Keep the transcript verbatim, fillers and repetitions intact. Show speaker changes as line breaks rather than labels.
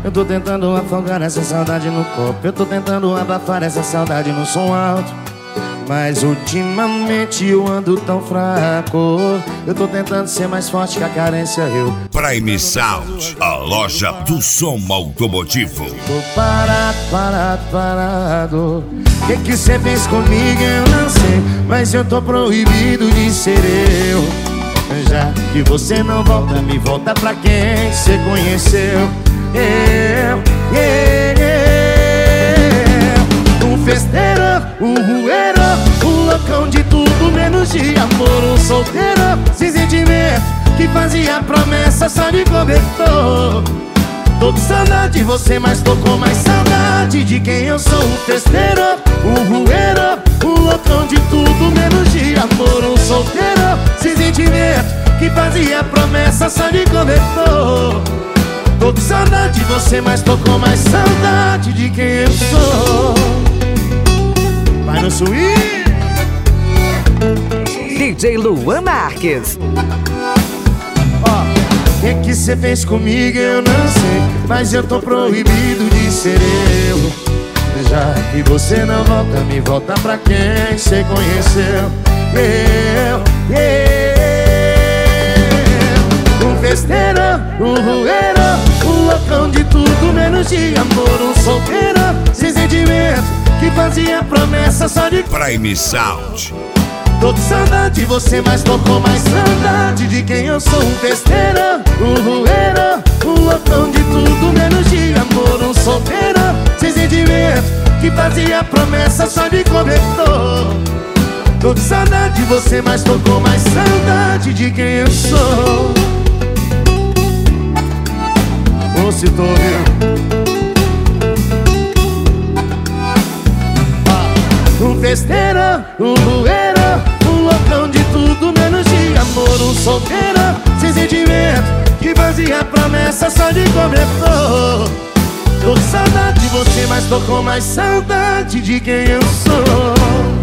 Eu tô tentando afogar essa saudade no copo. Eu tô tentando abafar essa saudade no som alto, mas ultimamente eu ando tão fraco. Eu tô tentando ser mais forte que a carência. Eu
Prime Sound, a loja do som automotivo.
tô parado, parado, parado. O que que cê fez comigo eu não sei, mas eu tô proibido de ser eu. Já que você não volta, me volta pra quem cê conheceu. Eu, eu, eu. Um festeiro, um rueiro, um loucão de tudo menos de amor. Um solteiro, sem sentimento, que fazia promessa só de cobertor. Tô com saudade de você, mas tô com mais saudade de quem eu sou. Um festeiro, um rueiro, um loucão de tudo menos de amor. Um solteiro, sem sentimento, que fazia promessa só de cobertor. Tô com saudade de você, mas tô com mais saudade de quem eu sou. Vai no swing,
D J Luan Marques.
ó. O que que cê fez comigo eu não sei, mas eu tô proibido de ser eu. Já que você não volta, me volta pra quem cê conheceu. Eu, eu. Um festeiro, um rueiro, um loucão de tudo menos de amor. Um solteiro, sem sentimento, que fazia promessa só de
Prime Sound.
Tô com saudade de você, mas tô com mais saudade de quem eu sou. Um festeiro, um rueiro, um loucão de tudo menos de amor. Um solteiro, sem sentimento, que fazia promessa só de cobertor. Tô com saudade de você, mas tô com mais saudade de quem eu sou. Ô, se tô ouvindo. Um festeiro, um rueiro, um loucão de tudo menos de amor. Um solteiro, sem sentimento, que fazia promessa só de cobertor. Tô com saudade de você, mas tô com mais saudade de quem eu sou.